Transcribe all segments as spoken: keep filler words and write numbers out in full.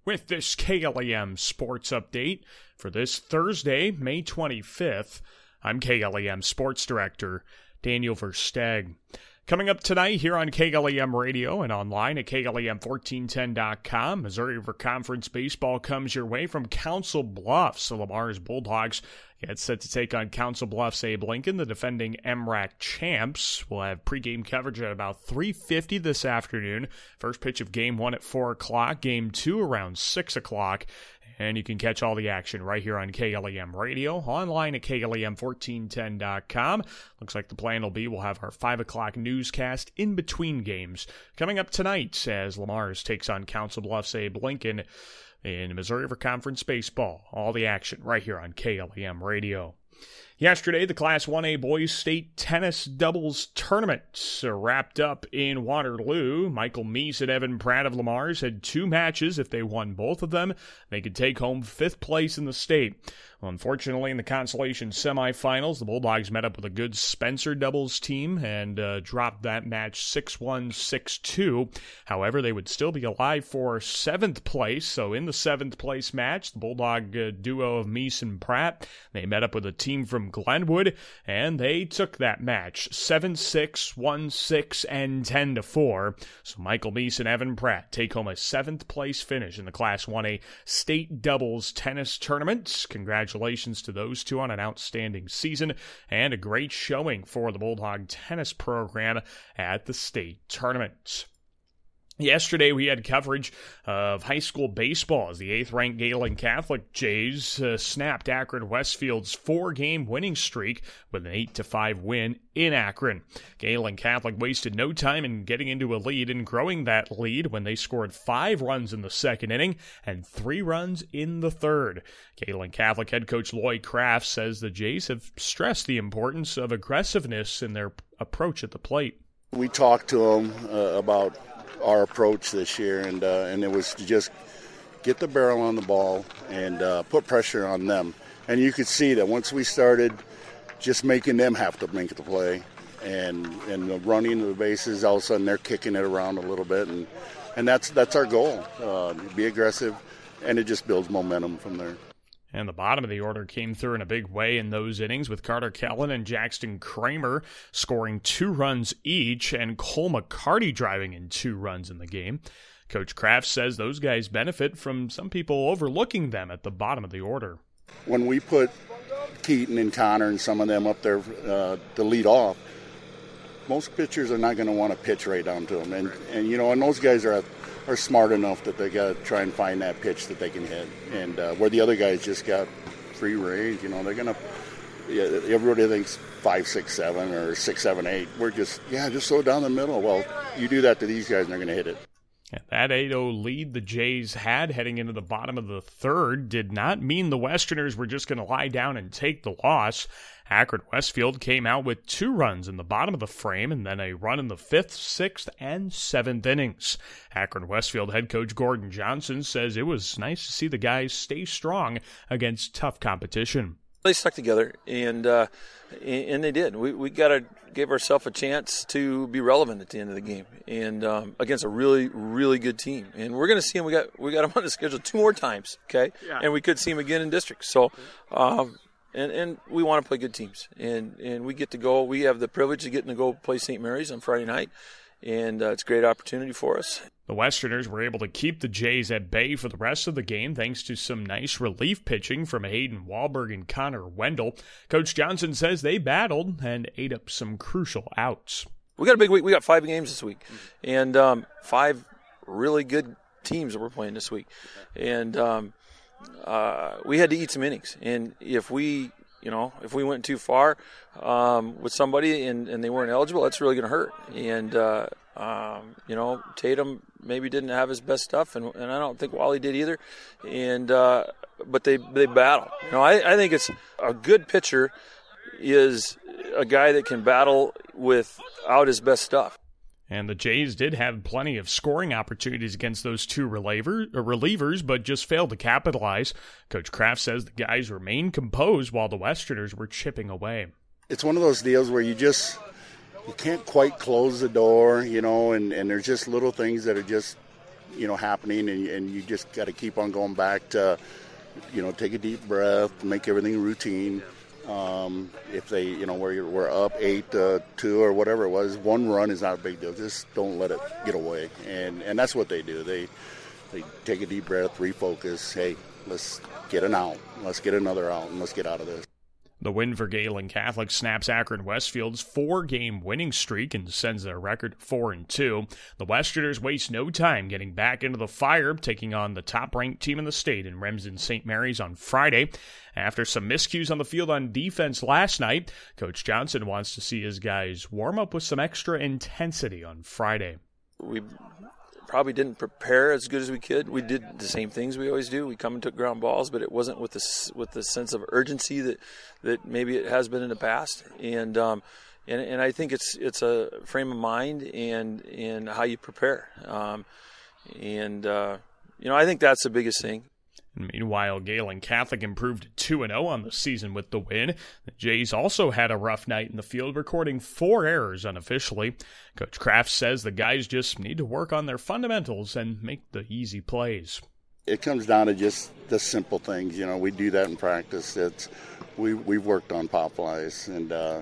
with this K L A M Sports Update for this Thursday, May twenty-fifth. I'm K L A M Sports Director Daniel Versteg. Coming up tonight here on K L A M Radio and online at K L A M fourteen ten dot com, Missouri River Conference baseball comes your way from Council Bluffs. The Lamar's Bulldogs get set to take on Council Bluffs Abe Lincoln, the defending M R A C champs. We'll have pregame coverage at about three fifty this afternoon. First pitch of game one at four o'clock, game two around six o'clock. And you can catch all the action right here on K L A M Radio, online at K L A M fourteen ten dot com. Looks like the plan will be we'll have our five o'clock newscast in between games. Coming up tonight as Lamar's takes on Council Bluffs Abe Lincoln in Missouri River Conference baseball. All the action right here on K L A M Radio. Yesterday, the Class one A Boys State Tennis Doubles Tournament wrapped up in Waterloo. Michael Meese and Evan Pratt of Lamar's had two matches. If they won both of them, they could take home fifth place in the state. Well, unfortunately, in the consolation semifinals, the Bulldogs met up with a good Spencer doubles team and uh, dropped that match six one, six two. However, they would still be alive for seventh place. So in the seventh place match, the Bulldog uh, duo of Meese and Pratt, they met up with a team from Glenwood, and they took that match seven six, one six, and ten to four. So Michael Meese and Evan Pratt take home a seventh place finish in the Class one A State Doubles Tennis Tournament. Congratulations to those two on an outstanding season and a great showing for the Bulldog tennis program at the state tournament. Yesterday, we had coverage of high school baseball as the eighth-ranked Galen Catholic Jays uh, snapped Akron Westfield's four-game winning streak with an eight to five win in Akron. Galen Catholic wasted no time in getting into a lead and growing that lead when they scored five runs in the second inning and three runs in the third. Galen Catholic head coach Lloyd Kraft says the Jays have stressed the importance of aggressiveness in their approach at the plate. We talked to them uh, about our approach this year, and uh, and it was to just get the barrel on the ball and uh, put pressure on them. And you could see that once we started just making them have to make the play and and running the bases, all of a sudden they're kicking it around a little bit, and and that's that's our goal. Uh, be aggressive, and it just builds momentum from there. And the bottom of the order came through in a big way in those innings with Carter Kellen and Jackson Kramer scoring two runs each and Cole McCarty driving in two runs in the game. Coach Kraft says those guys benefit from some people overlooking them at the bottom of the order. When we put Keaton and Connor and some of them up there uh, to lead off, most pitchers are not going to want to pitch right down to them. And, and you know, and those guys are are smart enough that they got to try and find that pitch that they can hit. And uh, where the other guys just got free range, you know, they're going to yeah, – everybody thinks five, six, seven or six, seven, eight. We're just, yeah, just slow down the middle. Well, you do that to these guys and they're going to hit it. And that eight oh lead the Jays had heading into the bottom of the third did not mean the Westerners were just going to lie down and take the loss. Akron Westfield came out with two runs in the bottom of the frame and then a run in the fifth, sixth, and seventh innings. Akron Westfield head coach Gordon Johnson says it was nice to see the guys stay strong against tough competition. They stuck together, and uh, and they did. We we got to give ourselves a chance to be relevant at the end of the game, and um, against a really really good team. And we're going to see them. We got we got them on the schedule two more times, okay? Yeah. And we could see them again in district. So, um, and and we want to play good teams, and and we get to go. We have the privilege of getting to go play Saint Mary's on Friday night, and uh, it's a great opportunity for us. The Westerners were able to keep the Jays at bay for the rest of the game thanks to some nice relief pitching from Hayden Wahlberg and Connor Wendell. Coach Johnson says they battled and ate up some crucial outs. We got a big week. We got five games this week, and um, five really good teams that we're playing this week. And um, uh, we had to eat some innings. And if we, you know, if we went too far um, with somebody and, and they weren't eligible, that's really going to hurt. And uh, Um, you know, Tatum maybe didn't have his best stuff, and, and I don't think Wally did either. And uh, but they they battle. You know, I, I think it's a good pitcher is a guy that can battle without his best stuff. And the Jays did have plenty of scoring opportunities against those two reliever, uh, relievers, but just failed to capitalize. Coach Kraft says the guys remained composed while the Westerners were chipping away. It's one of those deals where you just you can't quite close the door, you know, and, and there's just little things that are just you know, happening, and, and you just got to keep on going back to, you know, take a deep breath, make everything routine. Um, if they, you know, we're, we're up eight, uh, two or whatever it was, one run is not a big deal. Just don't let it get away. And, and that's what they do. They, they take a deep breath, refocus. Hey, let's get an out. Let's get another out, and let's get out of this. The win for Galen Catholic snaps Akron Westfield's four-game winning streak and sends their record four and two. The Westerners waste no time getting back into the fire, taking on the top-ranked team in the state in Remsen Saint Mary's on Friday. After some miscues on the field on defense last night, Coach Johnson wants to see his guys warm up with some extra intensity on Friday. We probably didn't prepare as good as we could. We did the same things we always do. We come and took ground balls, but it wasn't with the with the sense of urgency that, that maybe it has been in the past. And um, and and I think it's it's a frame of mind and and how you prepare. Um, and uh, you know, I think that's the biggest thing. Meanwhile, Galen Catholic improved two and oh on the season with the win. The Jays also had a rough night in the field, recording four errors unofficially. Coach Kraft says the guys just need to work on their fundamentals and make the easy plays. It comes down to just the simple things. You know, we do that in practice. It's we we've worked on pop flies and uh,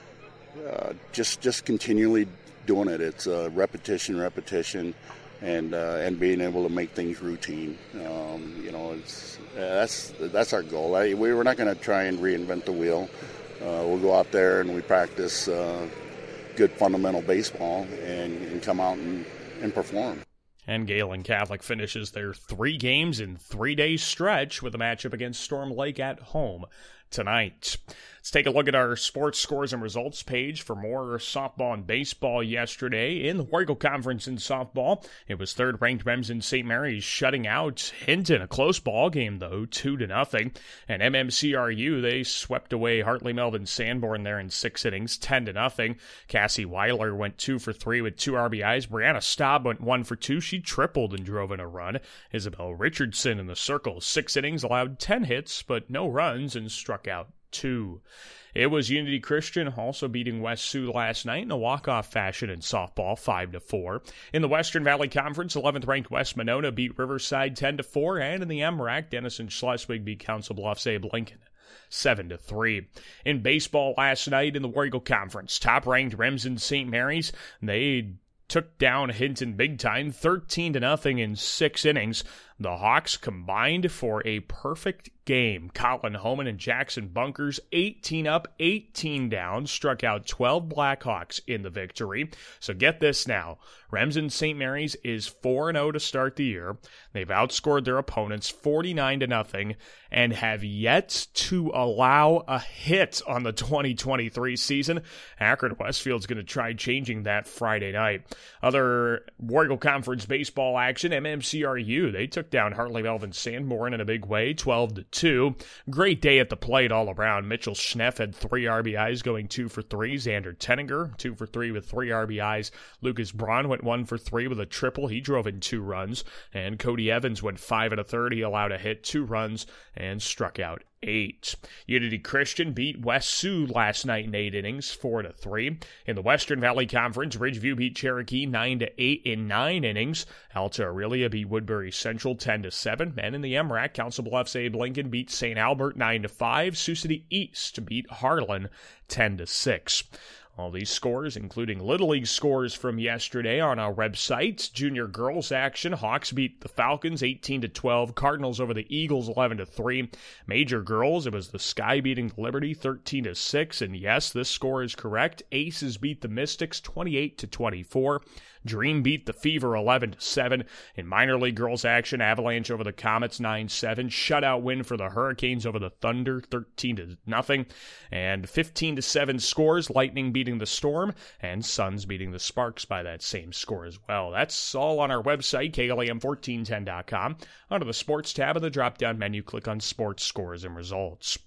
uh, just just continually doing it. It's uh, repetition, repetition. And uh, and being able to make things routine, um, you know, it's uh, that's that's our goal. I, we, we're not going to try and reinvent the wheel. Uh, we'll go out there and we practice uh, good fundamental baseball and, and come out and, and perform. And Galen Catholic finishes their three games in three-day stretch with a matchup against Storm Lake at home tonight. Let's take a look at our sports scores and results page for more softball and baseball yesterday. In the War Eagle Conference in softball, it was third-ranked Remsen Saint Mary's shutting out Hinton, a close ball game, though, two to nothing. And M M C R U, they swept away Hartley Melvin Sanborn there in six innings, ten to nothing. Cassie Weiler went two for three with two R B Is. Brianna Staub went one for two. She tripled and drove in a run. Isabel Richardson in the circle, six innings, allowed ten hits, but no runs, and struck out two. It was Unity Christian also beating West Sioux last night in a walk-off fashion in softball, five to four. In the Western Valley Conference, eleventh-ranked West Monona beat Riverside ten to four, and in the M RAC, Denison Schleswig beat Council Bluffs Abe Lincoln seven to three. In baseball last night in the War Eagle Conference, top-ranked Remsen Saint Mary's, they took down Hinton big time, thirteen to nothing in six innings. The Hawks combined for a perfect game. Colin Homan and Jackson Bunkers, eighteen up, eighteen down, struck out twelve Blackhawks in the victory. So get this now. Remsen Saint Mary's is four and oh to start the year. They've outscored their opponents forty-nine to nothing and have yet to allow a hit on the twenty twenty-three season. Akron Westfield's going to try changing that Friday night. Other War Eagle Conference baseball action, M M C R U, they took down Hartley Melvin Sanborn in a big way, twelve to two. Great day at the plate all around. Mitchell Schneff had three R B Is, going two for three. Xander Tenninger, two for three with three R B Is. Lucas Braun went one for three with a triple. He drove in two runs. And Cody Evans went five and a third. He allowed a hit, two runs, and struck out eight. Unity Christian beat West Sioux last night in eight innings, four to three. In the Western Valley Conference, Ridgeview beat Cherokee nine to eight in nine innings. Alta Aurelia beat Woodbury Central ten to seven. And in the M RAC, Council Bluffs Abe Lincoln beat Saint Albert nine to five. Sioux City East beat Harlan ten to six. All these scores, including Little League scores from yesterday on our website. Junior girls action, Hawks beat the Falcons eighteen to twelve. Cardinals over the Eagles eleven to three. Major girls, it was the Sky beating Liberty thirteen to six. And yes, this score is correct. Aces beat the Mystics twenty-eight to twenty-four. Dream beat the Fever eleven to seven. In minor league girls action, Avalanche over the Comets nine seven. Shutout win for the Hurricanes over the Thunder thirteen to nothing. And fifteen to seven scores, Lightning beating the Storm, and Suns beating the Sparks by that same score as well. That's all on our website, K L A M fourteen ten dot com. Under the Sports tab of the drop-down menu, click on Sports Scores and Results.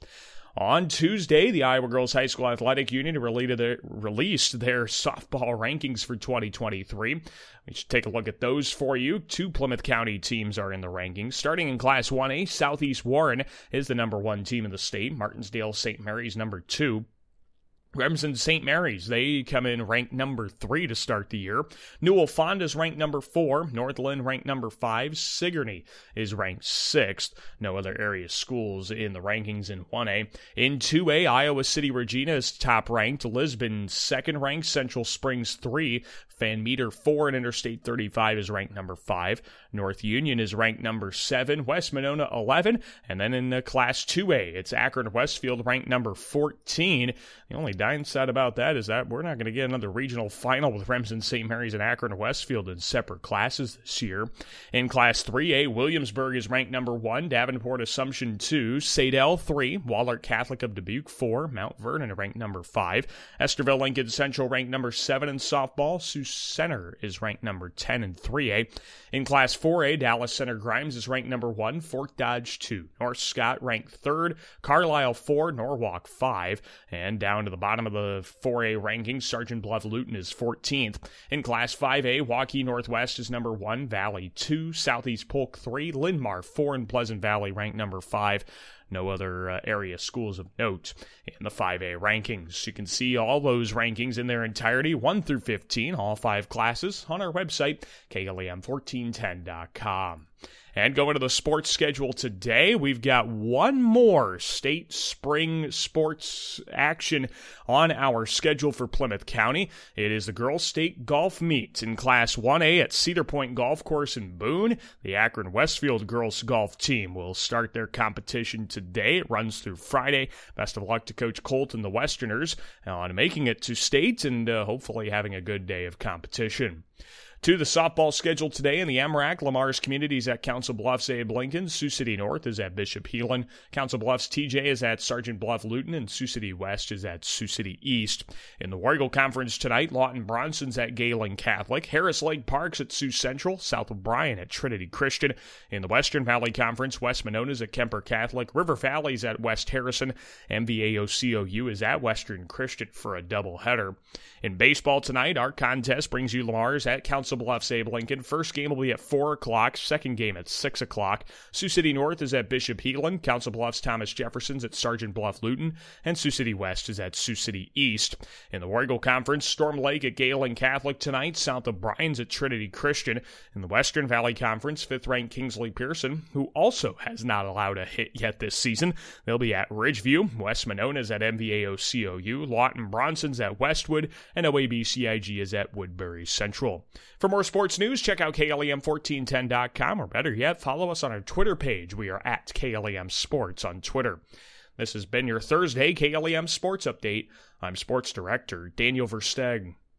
On Tuesday, the Iowa Girls High School Athletic Union released their softball rankings for twenty twenty-three. We should take a look at those for you. Two Plymouth County teams are in the rankings. Starting in Class one A, Southeast Warren is the number one team in the state. Martinsdale Saint Mary's number two. Remsen Saint Mary's, they come in ranked number three to start the year. Newell Fonda is ranked number four. Northland ranked number five. Sigourney is ranked sixth. No other area schools in the rankings in one A. In two A, Iowa City Regina is top ranked. Lisbon second ranked. Central Springs three. Van Meter four, and Interstate thirty-five is ranked number five. North Union is ranked number seven. West Monona eleven. And then in the Class two A, it's Akron Westfield ranked number fourteen. The only downside about that is that we're not going to get another regional final with Remsen Saint Mary's and Akron Westfield in separate classes this year. In Class three A, Williamsburg is ranked number one. Davenport Assumption two. Sadell three. Wahlert Catholic of Dubuque four. Mount Vernon ranked number five. Esterville Lincoln Central ranked number seven in softball. Sioux Center is ranked number ten in three A. In Class four A, Dallas Center Grimes is ranked number one. Fort Dodge two. North Scott ranked third. Carlisle four. Norwalk five. And down to the bottom of the four A rankings, Sergeant Bluff Luton is fourteenth. In Class five A, Waukee Northwest is number one. Valley two. Southeast Polk three. Linn-Mar four. And Pleasant Valley ranked number five. No other uh, area schools of note in the five A rankings. You can see all those rankings in their entirety, one through fifteen, all five classes, on our website, K L A M fourteen ten dot com. And going to the sports schedule today, we've got one more state spring sports action on our schedule for Plymouth County. It is the Girls State Golf Meet in Class one A at Cedar Point Golf Course in Boone. The Akron Westfield girls golf team will start their competition today. It runs through Friday. Best of luck to Coach Colt and the Westerners on making it to state and uh, hopefully having a good day of competition. To the softball schedule today in the M RAC, Lamar's Communities at Council Bluffs, Abe Lincoln. Sioux City North is at Bishop Heelan. Council Bluffs T J is at Sergeant Bluff Luton, and Sioux City West is at Sioux City East. In the Warrigal Conference tonight, Lawton Bronson's at Galen Catholic. Harris Lake Park's at Sioux Central. South of Bryan at Trinity Christian. In the Western Valley Conference, West Monona's at Kemper Catholic. River Valley's at West Harrison. M V A O C O U is at Western Christian for a doubleheader. In baseball tonight, our contest brings you Lamar's at Council Bluffs, Abe Lincoln. First game will be at four o'clock. Second game at six o'clock. Sioux City North is at Bishop Heelan. Council Bluffs Thomas Jefferson's at Sergeant Bluff Luton. And Sioux City West is at Sioux City East. In the Warrigal Conference, Storm Lake at Galen Catholic tonight. South of Bryan's at Trinity Christian. In the Western Valley Conference, fifth-ranked Kingsley Pearson, who also has not allowed a hit yet this season. They'll be at Ridgeview. West Monona's at M V A O C O U. Lawton Bronson's at Westwood. And O A B C I G is at Woodbury Central. For more sports news, check out K L A M fourteen ten dot com, or better yet, follow us on our Twitter page. We are at K L A M Sports on Twitter. This has been your Thursday K L A M Sports Update. I'm Sports Director Daniel Versteg.